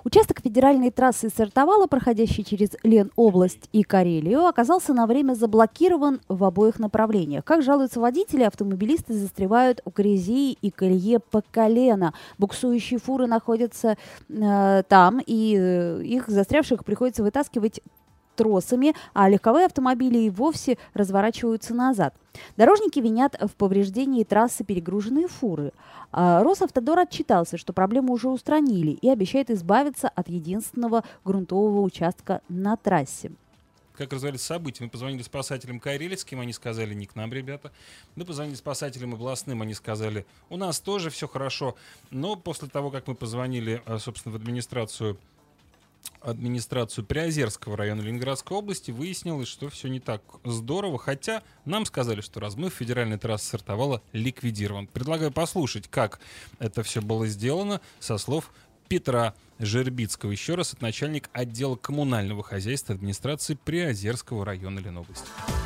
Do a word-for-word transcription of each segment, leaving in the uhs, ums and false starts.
Участок федеральной трассы Сартовала, проходящий через Ленобласть и Карелию, оказался на время заблокирован в обоих направлениях. Как жалуются водители, автомобилисты застревают у грязи и колее по колено. Буксующие фуры находятся э, там, и э, их застрявших приходится вытаскивать тросами, а легковые автомобили и вовсе разворачиваются назад. Дорожники винят в повреждении трассы перегруженные фуры. А Росавтодор отчитался, что проблему уже устранили и обещает избавиться от единственного грунтового участка на трассе. Как развивались события? Мы позвонили спасателям карельским, они сказали, не к нам, ребята. Мы позвонили спасателям областным, они сказали, у нас тоже все хорошо. Но после того, как мы позвонили, собственно, в администрацию администрацию Приозерского района Ленинградской области, выяснилось, что все не так здорово, хотя нам сказали, что размыв федеральной трассы Сартовала ликвидирован. Предлагаю послушать, как это все было сделано, со слов Петра Жербицкого. Еще раз, это начальник отдела коммунального хозяйства администрации Приозерского района Ленобласти.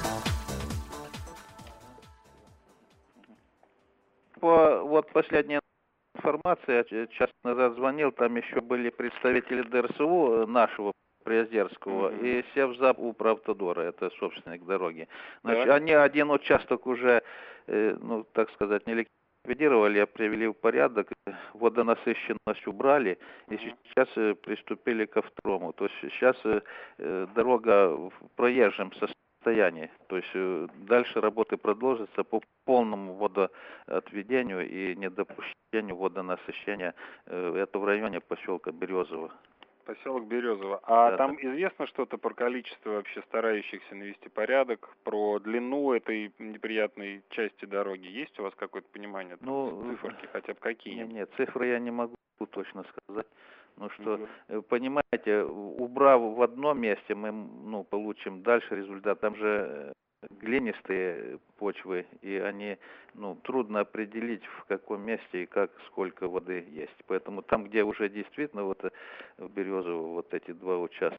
По вот последняя информация, я час назад звонил, там еще были представители ДРСУ нашего Приозерского mm-hmm. и Севзап Управавтодора, это собственник дороги. Значит, да. Они один участок уже, э, ну так сказать, не ликвидировали, а привели в порядок, водонасыщенность убрали, и сейчас э, приступили ко второму. То есть сейчас э, дорога в проезжем состоянии. То есть э, дальше работы продолжатся по полному водоотведению и недопущению водонасыщения. Э, это в районе поселка Березово. Поселок Березово. А да. Там известно что-то про количество вообще старающихся навести порядок, про длину этой неприятной части дороги? Есть у вас какое-то понимание? Ну, циферки хотя бы какие? Нет, нет, цифры я не могу точно сказать. Ну что, угу. понимаете, убрав в одном месте, мы ну, получим дальше результат. Там же глинистые почвы, и они, ну, трудно определить, в каком месте и как, сколько воды есть. Поэтому там, где уже действительно вот в Березово вот эти два участка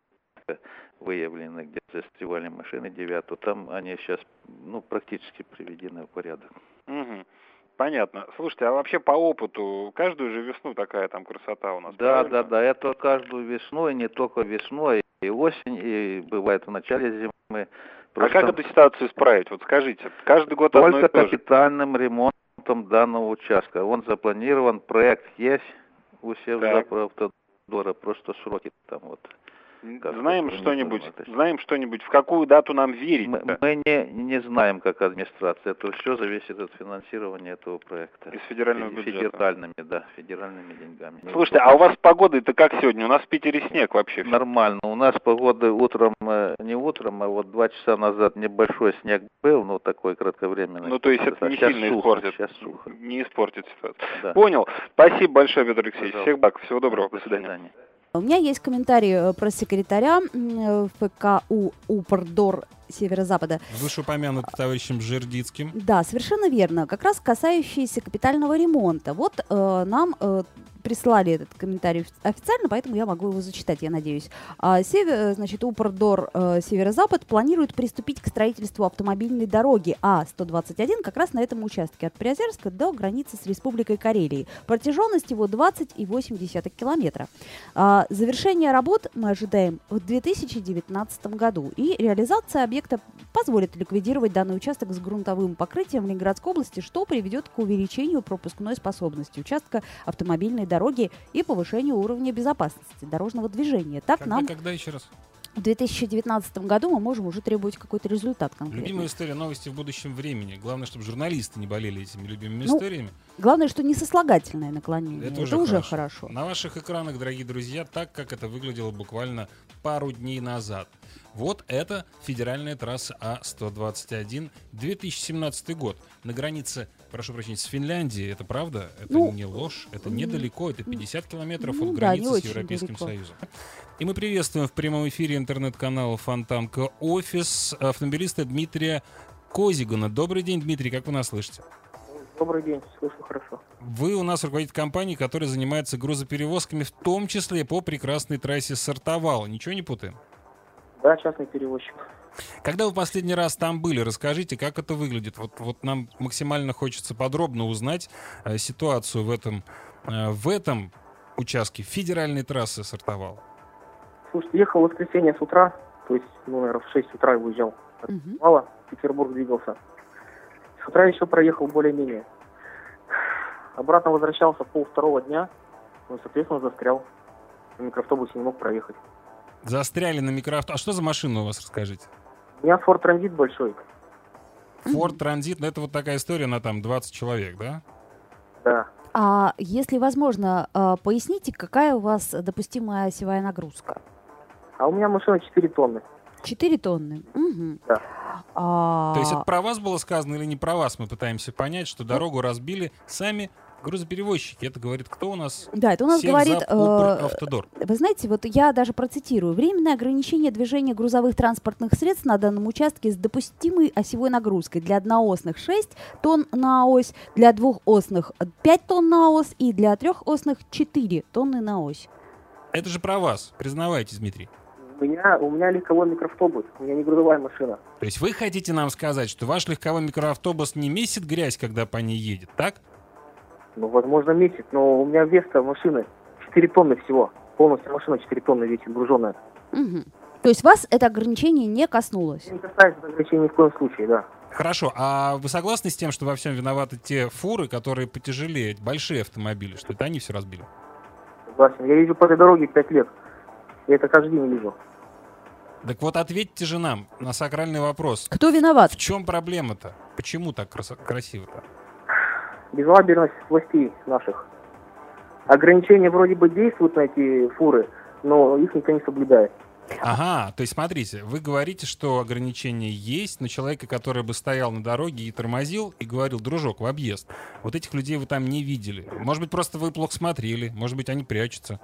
выявлены, где застревали машины девятого, там они сейчас, ну, практически приведены в порядок. Угу. Понятно. Слушайте, а вообще по опыту, каждую же весну такая там красота у нас, Да, правильно? да, да, это каждую весну, и не только весной, и осень, и бывает в начале зимы. Просто... А как эту ситуацию исправить? Вот скажите, каждый год одно и то же. Только капитальным ремонтом данного участка. Он запланирован, проект есть у Севзапавтодора, просто сроки там вот. Знаем что-нибудь, знаем что-нибудь, в какую дату нам верить? Мы, мы не, не знаем, как администрация. Это все зависит от финансирования этого проекта. Из федерального бюджета? Федеральными, да, федеральными деньгами. Слушайте, а у вас с погодой-то как сегодня? У нас в Питере снег вообще. Нормально. У нас погода утром, не утром, а вот два часа назад небольшой снег был, но такой кратковременный. Ну, то есть это не сейчас сильно сухо, испортит? Сейчас сухо. Не испортит ситуацию. Да. Понял. Спасибо большое, Петр Алексеевич. Пожалуйста. Всех благ. Всего доброго. До, До свидания. свидания. У меня есть комментарий про секретаря ФКУ УПРДОР Северо-Запада. Вышеупомянутый товарищем Жердицким. Да, совершенно верно. Как раз касающийся капитального ремонта. Вот э, нам э, прислали этот комментарий официально, поэтому я могу его зачитать, я надеюсь. А, север, значит, УПРДОР э, Северо-Запад планирует приступить к строительству автомобильной дороги А сто двадцать один как раз на этом участке от Приозерска до границы с Республикой Карелии. Протяженность его двадцать и восемь десятых километра. А, завершение работ мы ожидаем в две тысячи девятнадцатом году. И реализация объекта позволит ликвидировать данный участок с грунтовым покрытием в Ленинградской области, что приведет к увеличению пропускной способности участка автомобильной дороги и повышению уровня безопасности дорожного движения. Так когда, нам когда еще раз? В две тысячи девятнадцатом году мы можем уже требовать какой-то результат конкретный. Любимая история, новости в будущем времени. Главное, чтобы журналисты не болели этими любимыми ну, историями. Главное, что не сослагательное наклонение. Это, это уже, уже хорошо. хорошо. На ваших экранах, дорогие друзья, так, как это выглядело буквально пару дней назад. Вот это федеральная трасса А сто двадцать один, две тысячи семнадцатый год. На границе, прошу прощения, с Финляндией. Это правда? Это ну, не ложь? Это недалеко. Это пятьдесят километров ну, от границы да, с Европейским далеко. Союзом. И мы приветствуем в прямом эфире интернет-канала Фонтанка Офис автомобилиста Дмитрия Козигана. Добрый день, Дмитрий, как вы нас слышите? Добрый день, слышу хорошо. Вы у нас руководитель компании, которая занимается грузоперевозками, в том числе по прекрасной трассе Сартовала. Ничего не путаем? Да, частный перевозчик. Когда вы последний раз там были, расскажите, как это выглядит. Вот, вот нам максимально хочется подробно узнать э, ситуацию в этом, э, в этом участки федеральной трассы сортовал? Слушайте, ехал в воскресенье с утра, то есть, ну, наверное, в шесть утра выезжал. Мгм. Мало, в Петербург двигался. С утра еще проехал более-менее. Обратно возвращался пол второго дня, ну, соответственно, застрял. На микроавтобусе не мог проехать. Застряли на микроавто. А что за машина у вас, расскажите? У меня Ford Transit большой. Ford Transit, ну это вот такая история на там двадцать человек, да? Да. А если возможно, а, поясните, какая у вас допустимая осевая нагрузка? А у меня машина четыре тонны. четыре тонны. Мгм. Да. А, То есть это про вас было сказано или не про вас? Мы пытаемся понять, что дорогу разбили сами грузоперевозчики. Это говорит кто у нас? Да, это у нас Севзап, говорит... э, Укравтодор. Вы знаете, вот я даже процитирую. Временное ограничение движения грузовых транспортных средств на данном участке с допустимой осевой нагрузкой. Для одноосных шесть тонн на ось, для двухосных пять тонн на ось и для трехосных четыре тонны на ось. Это же про вас. Признавайтесь, Дмитрий. У меня, у меня легковой микроавтобус, у меня не грузовая машина. То есть вы хотите нам сказать, что ваш легковой микроавтобус не месит грязь, когда по ней едет, так? Ну, возможно, месяц, но у меня вес-то машины четыре тонны всего. Полностью машина четыре тонны весит, груженная. Мгм. То есть вас это ограничение не коснулось? Не касается ограничений ни в коем случае, да. Хорошо, а вы согласны с тем, что во всем виноваты те фуры, которые потяжелее, большие автомобили, что это они все разбили? Согласен. Я езжу по этой дороге пять лет. Я это каждый день вижу. Так вот ответьте же нам на сакральный вопрос. Кто виноват? В чем проблема-то? Почему так крас- красиво-то? Безалаберность властей наших. Ограничения вроде бы действуют на эти фуры, но их никто не соблюдает. Ага, то есть смотрите, вы говорите, что ограничения есть, но человека, который бы стоял на дороге и тормозил, и говорил: дружок, в объезд. Вот этих людей вы там не видели. Может быть, просто вы плохо смотрели, может быть, они прячутся.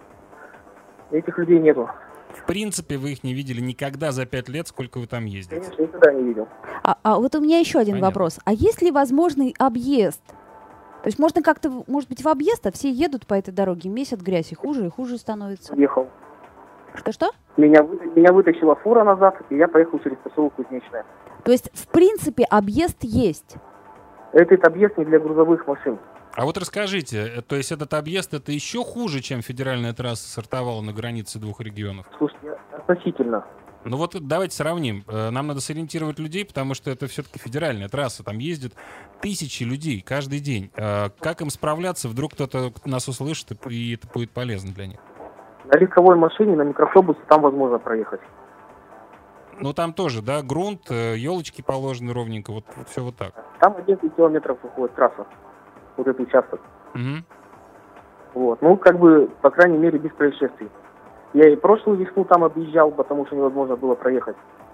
Этих людей нету. В принципе, вы их не видели никогда за пять лет, сколько вы там ездите. Конечно, никогда не видел. А, а вот у меня еще один Понятно. вопрос. А есть ли возможный объезд? То есть можно как-то, в- может быть, в объезд, а все едут по этой дороге, месят грязь, и хуже, и хуже становится. Ехал. Что-что? Меня, вы- меня вытащила фура назад, и я поехал через поселок Кузнечное. То есть, в принципе, объезд есть. Этот объезд не для грузовых машин. А вот расскажите, э, то есть этот объезд это еще хуже, чем федеральная трасса сортовала на границе двух регионов? Слушайте, относительно. Ну вот давайте сравним. Э, Нам надо сориентировать людей, потому что это все-таки федеральная трасса. Там ездят тысячи людей каждый день. Э, Как им справляться? Вдруг кто-то нас услышит, и и это будет полезно для них. На легковой машине, на микроавтобусе там возможно проехать. Ну там тоже, да, грунт, елочки положены ровненько, вот, все вот так. Там одиннадцать километров уходит трасса. Вот этот участок. Мгм. Вот. Ну, как бы, по крайней мере, без происшествий. Я и прошлую весну там объезжал, потому что невозможно было проехать.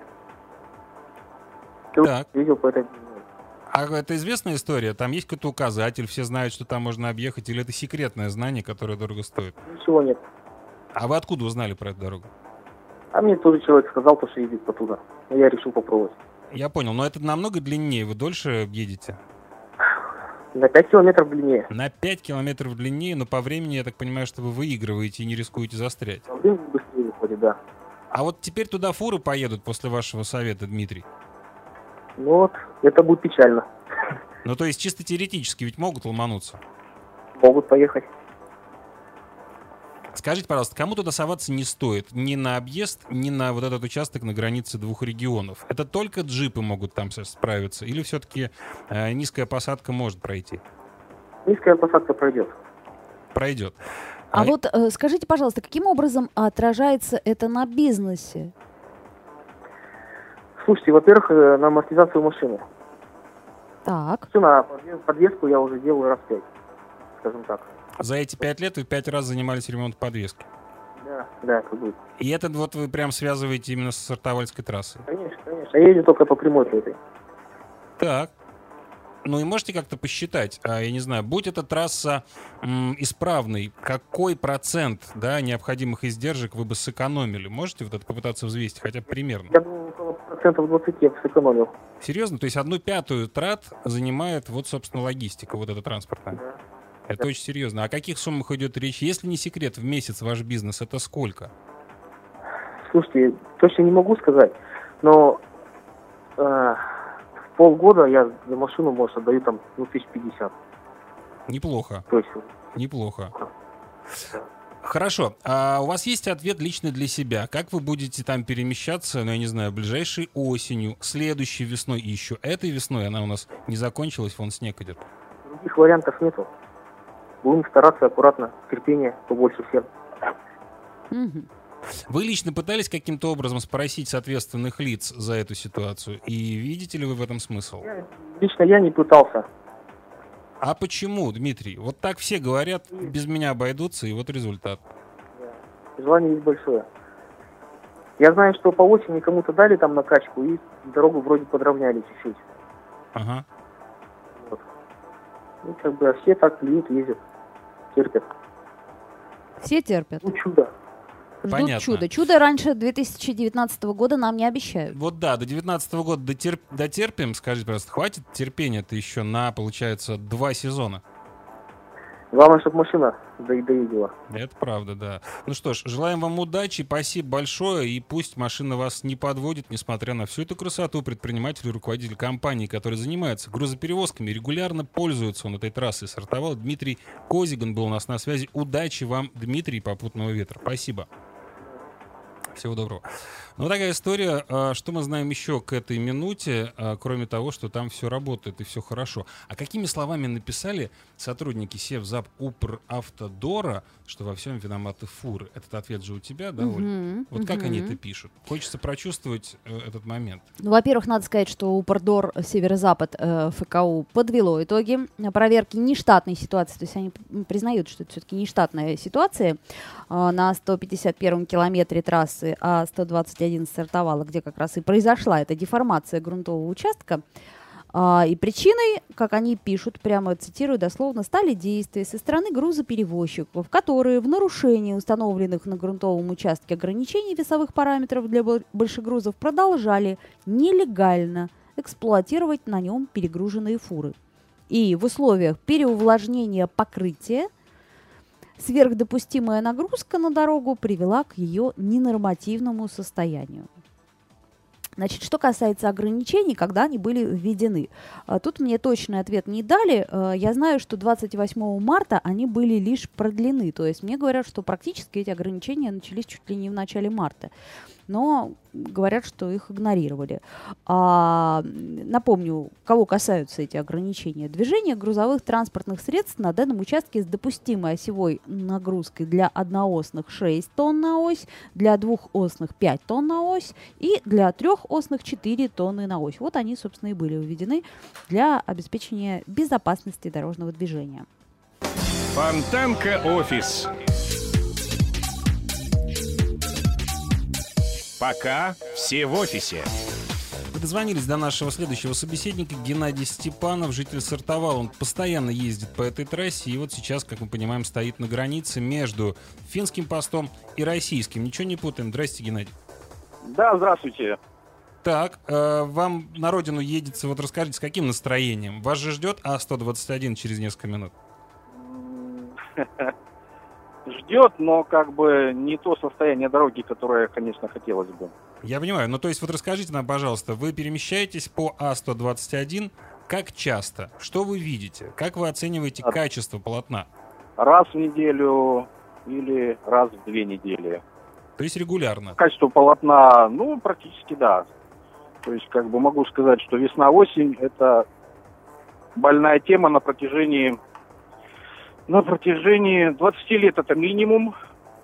Ты Так. видел по этой... А это известная история? Там есть какой-то указатель, все знают, что там можно объехать, или это секретное знание, которое дорого стоит? Ничего нет. А вы откуда узнали про эту дорогу? А мне тоже человек сказал, то, что ездит по туда. И я решил попробовать. Я понял, но это намного длиннее, вы дольше едете? На пять километров длиннее. На пять километров длиннее, но по времени, я так понимаю, что вы выигрываете и не рискуете застрять. А времени быстрее выходит, да. А вот теперь туда фуры поедут после вашего совета, Дмитрий? Ну вот, это будет печально. Ну, то есть чисто теоретически ведь могут ломануться. Могут поехать. Скажите, пожалуйста, кому туда соваться не стоит? Ни на объезд, ни на вот этот участок на границе двух регионов. Это только джипы могут там со- справиться? Или все-таки э, низкая посадка может пройти? Низкая посадка пройдет. Пройдет. А А- вот э, скажите, пожалуйста, каким образом отражается это на бизнесе? Слушайте, во-первых, э, на амортизацию машины. Так. Все, на подвес- подвеску я уже делаю раз пять, скажем так. За эти пять лет вы пять раз занимались ремонтом подвески. Да, да, это будет. И это вот вы прям связываете именно с Сартовальской трассой. Конечно, конечно. Я езжу только по прямой по этой. Так. Ну и можете как-то посчитать, а, я не знаю, будь эта трасса м, исправной, какой процент, да, необходимых издержек вы бы сэкономили? Можете вот это попытаться взвесить хотя бы примерно? Я думаю, около процентов двадцать я бы сэкономил. Серьезно? То есть одну пятую трат занимает вот, собственно, логистика, вот эта транспортная? Да. Это очень серьезно. О каких суммах идет речь? Если не секрет, в месяц ваш бизнес это сколько? Слушайте, точно не могу сказать, но э, в полгода я за машину, может, отдаю там, ну, тысяч пятьдесят. Неплохо, То есть, неплохо. Хорошо. А у вас есть ответ лично для себя? Как вы будете там перемещаться, ну, я не знаю, ближайшей осенью, следующей весной и еще этой весной? Она у нас не закончилась, вон снег идет. Других вариантов нету. Будем стараться аккуратно, терпение побольше всем. Мгм. Вы лично пытались каким-то образом спросить соответственных лиц за эту ситуацию? И видите ли вы в этом смысл? Я- лично я не пытался. А почему, Дмитрий? Вот так все говорят, без меня обойдутся, и вот результат. Желание есть большое. Я знаю, что по осени кому-то дали там накачку, и дорогу вроде подровняли чуть-чуть. Ага. Вот. Ну, как бы, а все так клиент ездят, терпят. Все терпят. Ну, чудо. Ждут Понятно. чуда. Чудо раньше две тысячи девятнадцатого года нам не обещают. Вот да, до девятнадцатого года дотер... дотерпим, скажите, пожалуйста, хватит терпения-то еще на, получается, два сезона? Главное, чтобы машина до- доедила. Это правда, да. Ну что ж, желаем вам удачи, спасибо большое, и пусть машина вас не подводит, несмотря на всю эту красоту. Предприниматель и руководитель компании, который занимается грузоперевозками, регулярно пользуется он этой трассой. Сортовал Дмитрий Козиган был у нас на связи. Удачи вам, Дмитрий, попутного ветра. Спасибо. Всего доброго. Ну, такая история. А, Что мы знаем еще к этой минуте, а, кроме того, что там все работает и все хорошо. А какими словами написали сотрудники Севзап Управтодора, что во всем виноваты фуры? Этот ответ же у тебя, да, Оль? Мгм, Вот как они мгм. это пишут? Хочется прочувствовать э, этот момент. Ну, во-первых, надо сказать, что Упордор Северо-Запад э, ФКУ подвело итоги проверки нештатной ситуации. То есть они п- признают, что это все-таки нештатная ситуация. Э, на сто пятьдесят первом километре трассы А сто двадцать один стартовала, где как раз и произошла эта деформация грунтового участка. А, и причиной, как они пишут, прямо цитирую дословно, стали действия со стороны грузоперевозчиков, которые в нарушении установленных на грунтовом участке ограничений весовых параметров для бо- большегрузов продолжали нелегально эксплуатировать на нем перегруженные фуры. И в условиях переувлажнения покрытия сверхдопустимая нагрузка на дорогу привела к ее ненормативному состоянию. Значит, что касается ограничений, когда они были введены. А, Тут мне точный ответ не дали. А, Я знаю, что двадцать восьмого марта они были лишь продлены. То есть мне говорят, что практически эти ограничения начались чуть ли не в начале марта. Но говорят, что их игнорировали. А, напомню, кого касаются эти ограничения. Движение грузовых транспортных средств на данном участке с допустимой осевой нагрузкой для одноосных шесть тонн на ось, для двухосных пять тонн на ось и для трехосных четыре тонны на ось. Вот они, собственно, и были введены для обеспечения безопасности дорожного движения. Фонтанка офис. Пока все в офисе. Вы дозвонились до нашего следующего собеседника, Геннадий Степанов, житель Сартовала. Он постоянно ездит по этой трассе, и вот сейчас, как мы понимаем, стоит на границе между финским постом и российским. Ничего не путаем. Здрасте, Геннадий. Да, здравствуйте. Так, э, вам на родину едется, вот расскажите, с каким настроением? Вас же ждет А сто двадцать один через несколько минут. Ждет, но как бы не то состояние дороги, которое, конечно, хотелось бы. Я понимаю, ну то есть вот расскажите нам, пожалуйста, вы перемещаетесь по А сто двадцать один как часто? Что вы видите? Как вы оцениваете А- качество полотна? Раз в неделю или раз в две недели. То есть регулярно? Качество полотна, ну, практически да. То есть, как бы могу сказать, что весна-осень – это больная тема на протяжении, на протяжении двадцати лет, это минимум.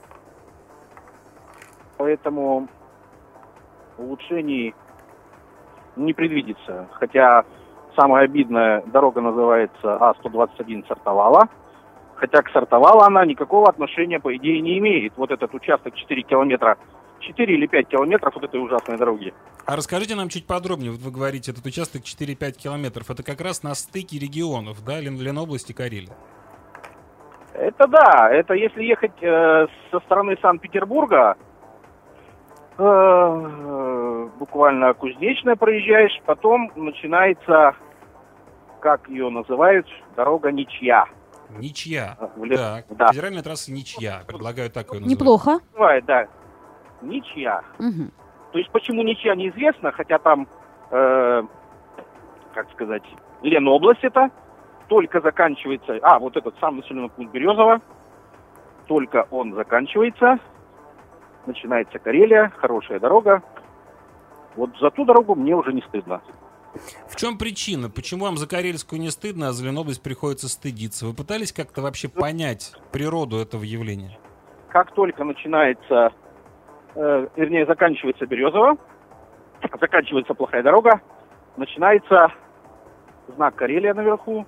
Поэтому улучшений не предвидится. Хотя самая обидная дорога называется А сто двадцать один Сартовала. Хотя к Сартовала она никакого отношения, по идее, не имеет. Вот этот участок четыре километра, четыре или пять километров вот этой ужасной дороги. А расскажите нам чуть подробнее. Вот вы говорите, этот участок четыре-пять километров. Это как раз на стыке регионов, да? Лен- Ленобласти, Карелии. Это да, это если ехать э, со стороны Санкт-Петербурга, э, э, буквально Кузнечная проезжаешь, потом начинается, как ее называют, дорога Ничья. Ничья. В лес- Так, да. федеральная трасса Ничья. Предлагаю так ее назвать. Неплохо. Называют, да, Ничья. Мгм. То есть почему Ничья неизвестно, хотя там, э, как сказать, Ленобласть это, только заканчивается, а, вот этот сам населенный пункт Березово, только он заканчивается, начинается Карелия, хорошая дорога. Вот за ту дорогу мне уже не стыдно. В чем причина? Почему вам за Карельскую не стыдно, а за Ленобласть приходится стыдиться? Вы пытались как-то вообще понять природу этого явления? Как только начинается, э, вернее, заканчивается Березово, заканчивается плохая дорога, начинается знак Карелия наверху.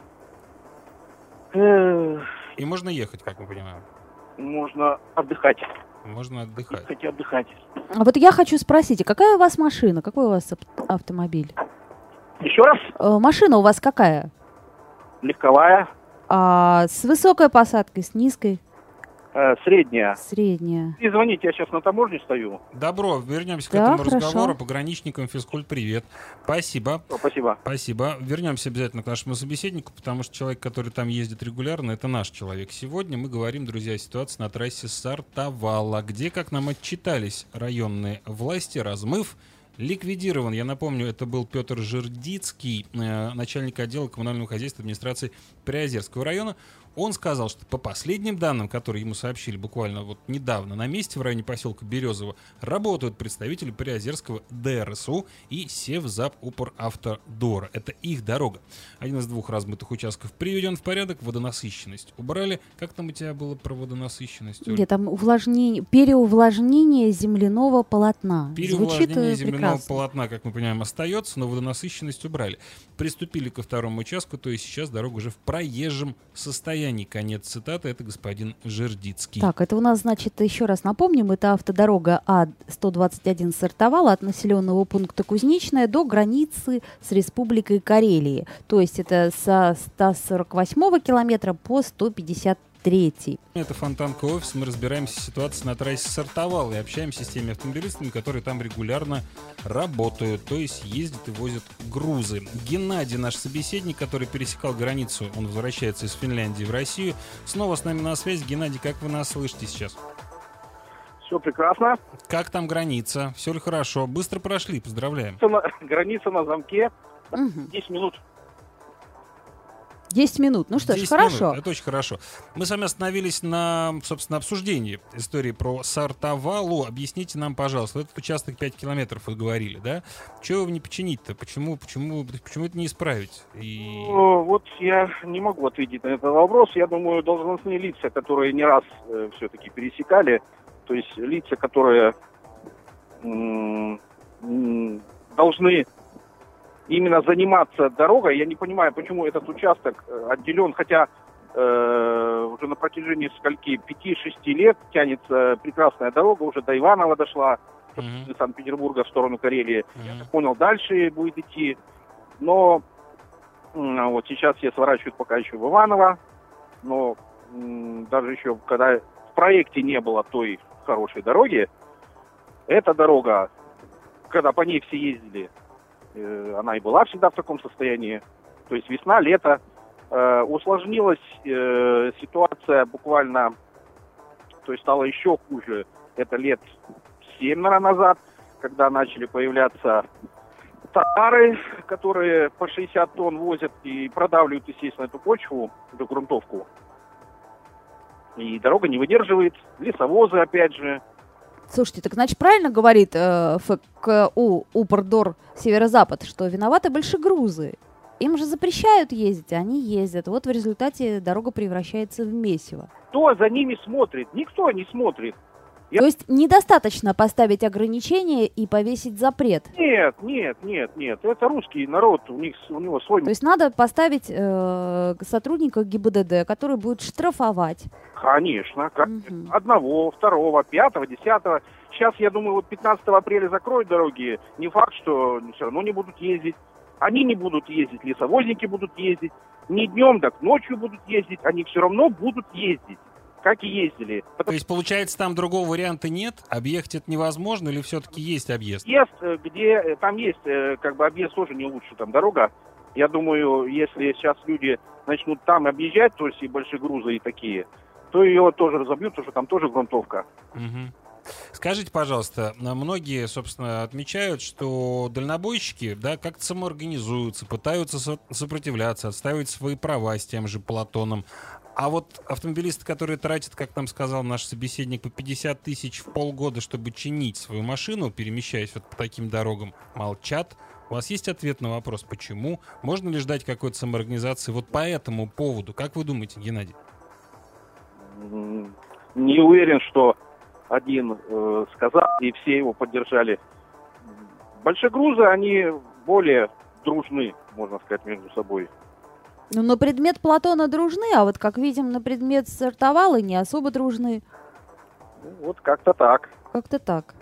Э, И можно ехать, как мы понимаем. можно отдыхать. Можно отдыхать. Ехать и отдыхать. А вот я хочу спросить, а какая у вас машина? Какой у вас ав- автомобиль? Еще раз, Э, машина у вас какая? легковая, А, с высокой посадкой, с низкой, э, средняя. средняя? И звоните, я сейчас на таможне стою. Добро, вернемся к Да, этому хорошо. разговору. Пограничникам физкульт привет. Спасибо. О, спасибо. Спасибо. Вернемся обязательно к нашему собеседнику, потому что человек, который там ездит регулярно, это наш человек. Сегодня мы говорим, друзья, о ситуации на трассе Сартовала, где, как нам отчитались районные власти, размыв ликвидирован. Я напомню, это был Петр Жердицкий, э, начальник отдела коммунального хозяйства администрации Приозерского района. Он сказал, что по последним данным, которые ему сообщили буквально вот недавно, на месте в районе поселка Березово работают представители Приозерского ДРСУ и Севзапупоравтодора. Это их дорога. Один из двух размытых участков приведен в порядок, водонасыщенность убрали. Как там у тебя было про водонасыщенность, Оль? Нет, там увлажнение, переувлажнение земляного полотна. Звучит Переувлажнение э, земляного прекрасно. полотна, как мы понимаем, остается, но водонасыщенность убрали. Приступили ко второму участку, то есть сейчас дорога уже в проезжем состоянии. Конец цитаты, это господин Жердицкий. Так, это у нас, значит, еще раз напомним, это автодорога А сто двадцать один Сартовала от населенного пункта Кузнечная до границы с Республикой Карелии. То есть это со ста сорока восьмого километра по сто пятьдесят третий. Это Фонтанка офис, мы разбираемся в ситуации на трассе Сартовал и общаемся с теми автомобилистами, которые там регулярно работают, то есть ездят и возят грузы. Геннадий, наш собеседник, который пересекал границу, он возвращается из Финляндии в Россию, снова с нами на связи. Геннадий, как вы нас слышите сейчас? Все прекрасно. Как там граница? Все ли хорошо? Быстро прошли, поздравляем. Граница на замке. Мгм. десять минут. десять минут. Ну что ж, десять хорошо. минут. Это очень хорошо. Мы с вами остановились на, собственно, обсуждении истории про Сартовалу. Объясните нам, пожалуйста, этот участок пять километров, вы говорили, да? Чего его не починить-то? Почему, почему, почему это не исправить? И... Ну, вот я не могу ответить на этот вопрос. Я думаю, должностные лица, которые не раз э, все-таки пересекали, то есть лица, которые м- м- должны именно заниматься дорогой. Я не понимаю, почему этот участок э, отделен, хотя э, уже на протяжении скольки, пяти-шести лет тянется прекрасная дорога, уже до Иваново дошла, Мгм. из Санкт-Петербурга в сторону Карелии. Мгм. Понял, дальше будет идти. Но м, вот сейчас все сворачивают пока еще в Иваново. Но м, даже еще, когда в проекте не было той хорошей дороги, эта дорога, когда по ней все ездили, э, она и была всегда в таком состоянии. То есть весна, лето. Э, усложнилась э, ситуация буквально, то есть стало еще хуже. Это лет семь, наверное, назад, когда начали появляться тары, которые по шестьдесят тонн возят и продавливают, естественно, эту почву, эту грунтовку. И дорога не выдерживает, лесовозы, опять же. Слушайте, так значит правильно говорит э, ФКУ Упордор Северо-Запад, что виноваты большегрузы. Им же запрещают ездить, а они ездят. Вот в результате дорога превращается в месиво. Кто за ними смотрит? Никто не смотрит. Я- То есть недостаточно поставить ограничения и повесить запрет. Нет, нет, нет, нет. Это русский народ, у них у него свой. То есть надо поставить э, сотрудника ГИБДД, который будет штрафовать. Конечно, как Мгм. одного, второго, пятого, десятого. Сейчас, я думаю, вот пятнадцатого апреля закроют дороги. Не факт, что все равно не будут ездить. Они не будут ездить, лесовозники будут ездить. Не днем, так ночью будут ездить. Они все равно будут ездить, как и ездили. То есть, получается, там другого варианта нет? Объехать это невозможно или все-таки есть объезд? Объезд, э, где э, там есть, э, как бы объезд тоже не лучше, там дорога. Я думаю, если сейчас люди начнут там объезжать, то есть и большие грузы и такие, то ее тоже разобьют, потому что там тоже грунтовка. Мгм. Скажите, пожалуйста, а многие, собственно, отмечают, что дальнобойщики, да, как-то самоорганизуются, пытаются со- сопротивляться, отстаивать свои права с тем же Платоном. А вот автомобилисты, которые тратят, как нам сказал наш собеседник, по пятьдесят тысяч в полгода, чтобы чинить свою машину, перемещаясь вот по таким дорогам, молчат. У вас есть ответ на вопрос, почему? Можно ли ждать какой-то самоорганизации вот по этому поводу? Как вы думаете, Геннадий? Не уверен, что один э, сказал, и все его поддержали. Большегрузы, они более дружны, можно сказать, между собой. Ну, на предмет Платона дружны, а вот, как видим, на предмет Сартовала не особо дружны. Вот как-то так. Как-то так.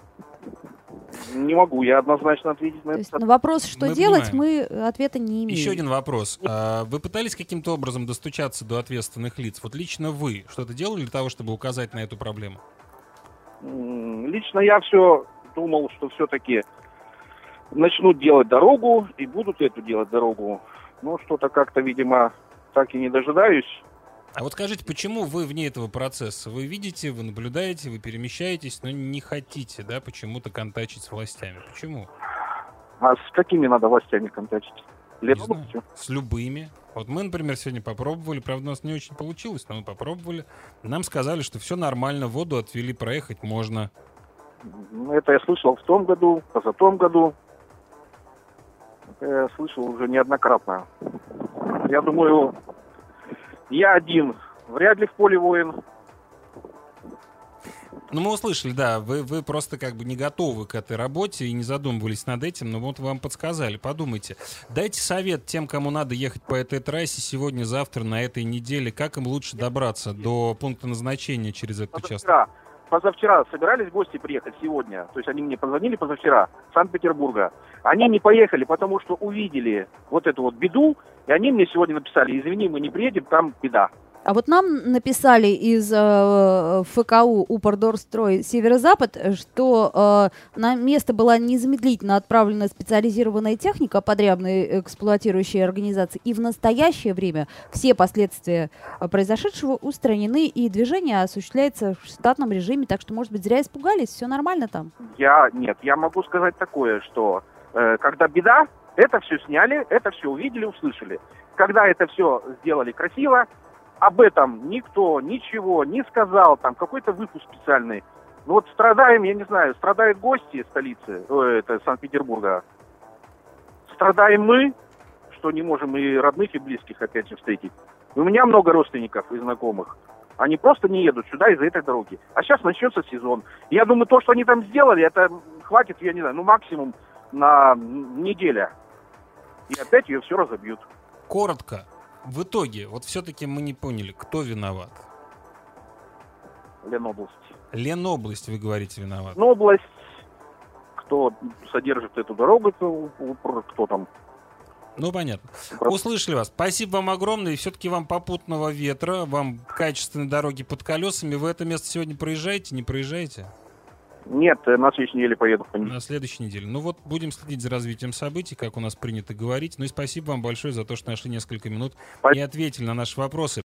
Не могу я однозначно ответить на То есть это. на вопрос, что Мы делать, понимаем. мы ответа не имеем. Еще один вопрос. А вы пытались каким-то образом достучаться до ответственных лиц? Вот лично вы что-то делали для того, чтобы указать на эту проблему? Лично я все думал, что все-таки начнут делать дорогу и будут эту делать дорогу. Но что-то как-то, видимо, так и не дожидаюсь. А вот скажите, почему вы вне этого процесса? Вы видите, вы наблюдаете, вы перемещаетесь, но не хотите, да, почему-то контачить с властями. Почему? А с какими надо властями контачить? Не знаю. С любыми. Вот мы, например, сегодня попробовали, правда, у нас не очень получилось, но мы попробовали. Нам сказали, что все нормально, воду отвели, проехать можно. Это я слышал в том году, позатом году. Это я слышал уже неоднократно. Я думаю, я один вряд ли в поле воин. Ну, мы услышали, да, вы, вы просто как бы не готовы к этой работе и не задумывались над этим, но вот вам подсказали, подумайте. Дайте совет тем, кому надо ехать по этой трассе сегодня, завтра, на этой неделе, как им лучше добраться до пункта назначения через этот участок? Позавчера собирались гости приехать сегодня, то есть они мне позвонили позавчера, с Санкт-Петербурга. Они не поехали, потому что увидели вот эту вот беду, и они мне сегодня написали: извини, мы не приедем, там беда. А вот нам написали из э, ФКУ Упордорстрой Северо-Запад, что э, на место была незамедлительно отправлена специализированная техника подрядной эксплуатирующей организации, и в настоящее время все последствия произошедшего устранены, и движение осуществляется в штатном режиме, так что, может быть, зря испугались, все нормально там? Я, нет, я могу сказать такое, что э, когда беда, это все сняли, это все увидели, услышали. Когда это все сделали красиво, об этом никто ничего не сказал, там какой-то выпуск специальный. Ну вот страдаем, я не знаю, страдают гости столицы, о, это Санкт-Петербурга. Страдаем мы, что не можем и родных, и близких опять же встретить. У меня много родственников и знакомых. Они просто не едут сюда из-за этой дороги. А сейчас начнется сезон. Я думаю, то, что они там сделали, это хватит, я не знаю, ну максимум на неделю. И опять ее все разобьют. Коротко. В итоге, вот все-таки мы не поняли, кто виноват. Ленобласть. Ленобласть, вы говорите, виноват. Ленобласть, кто содержит эту дорогу, кто, кто там. Ну, понятно. Услышали вас. Спасибо вам огромное. И все-таки вам попутного ветра, вам качественной дороги под колесами. Вы это место сегодня проезжаете, не проезжаете? Нет, на следующей неделе поеду. На следующей неделе. Ну вот, будем следить за развитием событий, как у нас принято говорить. Ну и спасибо вам большое за то, что нашли несколько минут и ответили на наши вопросы.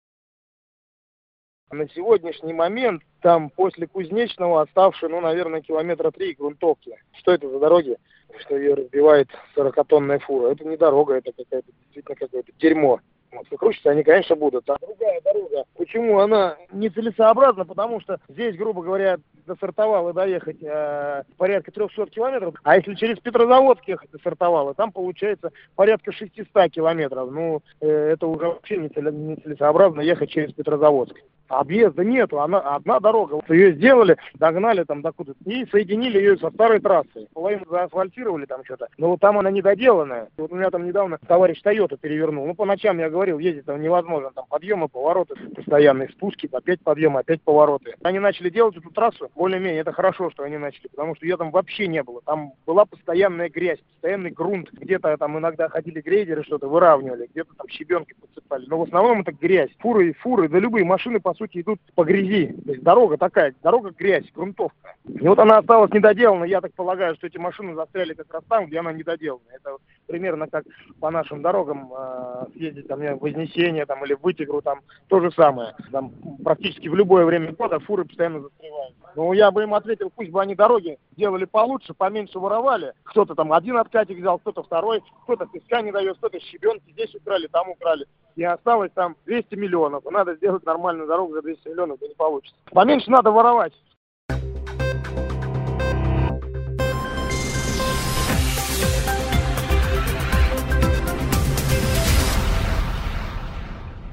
На сегодняшний момент там после Кузнечного оставшие, ну, наверное, километра три грунтовки. Что это за дороги? Что ее разбивает сорокатонная фура. Это не дорога, это какая-то действительно какое-то дерьмо. Вот, выкручиваться они, конечно, будут. А другая дорога, почему она нецелесообразна? Потому что здесь, грубо говоря, до Сартовала доехать э, порядка трехсот километров. А если через Петрозаводск ехать до Сартовала, там получается порядка шестьсот километров. Ну, э, это уже вообще нецелесообразно ехать через Петрозаводск. Объезда нету, она одна дорога. Вот ее сделали, догнали там докуда-то и соединили ее со старой трассой. Половину заасфальтировали там что-то, но вот там она недоделанная. Вот у меня там недавно товарищ Тойота перевернул. Ну, по ночам, я говорил, ездить там невозможно. Там подъемы, повороты, постоянные спуски, опять подъемы, опять повороты. Они начали делать эту трассу, более-менее, это хорошо, что они начали, потому что ее там вообще не было. Там была постоянная грязь, постоянный грунт. Где-то там иногда ходили грейдеры, что-то выравнивали, где-то там щебенкой подсыпали. Но в основном это грязь. Фуры и фуры, да любые машины, по сути, идут по грязи. То есть дорога такая, дорога грязь, грунтовка. И вот она осталась недоделана. Я так полагаю, что эти машины застряли как раз там, где она недоделана. Это примерно как по нашим дорогам э, съездить там, в Вознесение там, или в Вытегру, там то же самое. Там практически в любое время года фуры постоянно застревают. Ну, я бы им ответил, пусть бы они дороги делали получше, поменьше воровали. Кто-то там один откатик взял, кто-то второй, кто-то песка не дает, кто-то щебенки здесь украли, там украли. и осталось там двести миллионов. И надо сделать нормальную дорогу за двести миллионов, это не получится. Поменьше надо воровать.